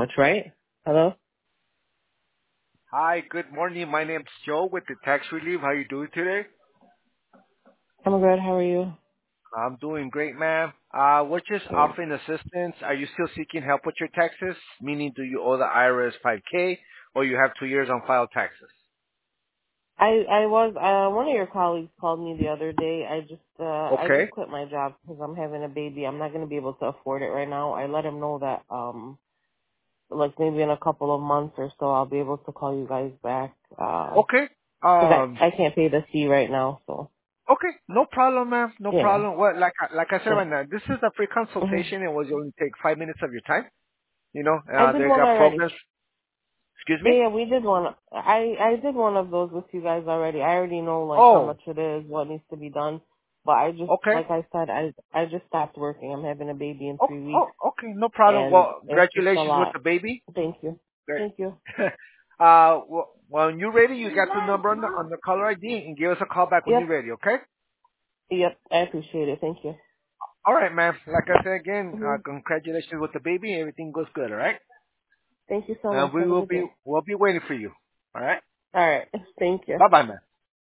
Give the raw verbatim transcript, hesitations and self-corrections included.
much, right? Hello? Hi, good morning. My name's Joe with the Tax Relief. How you doing today? I'm good. How are you? I'm doing great, ma'am. Uh, we're just Good. offering assistance. Are you still seeking help with your taxes? Meaning, do you owe the I R S five K or you have two years on file taxes? I I was uh one of your colleagues called me the other day. I just uh I Okay. just quit my job because I'm having a baby. I'm not gonna be able to afford it right now. I let him know that um like maybe in a couple of months or so I'll be able to call you guys back. Uh, Okay. because Um. I I can't pay the fee right now. So Okay. No problem, ma'am. No yeah. problem. Well, like I- like I said Yeah. right now, this is a free hmm consultation. It will only take five minutes of your time. You know, I uh, did they one got already. programs. Excuse Yeah, me. yeah, we did one. I I did one of those with you guys already. I already know like how Oh. much it is, what needs to be done. But I just, Okay. like I said, I I just stopped working. I'm having a baby in Oh. three Oh. weeks, Okay. No problem. and Well, it's just a congratulations with lot. the baby. Thank you, Great. thank you. uh, well, when you're ready, you got the number on the on the caller I D, and give us a call back when you're Yep, ready. Okay? yep. I appreciate it. Thank you. All right, ma'am. Like I said again, uh, hmm congratulations with the baby. Everything goes good. All right? Thank you so And much. we Have a will good be day. we'll be waiting for you. All right? All right. Thank you. Bye bye, ma'am.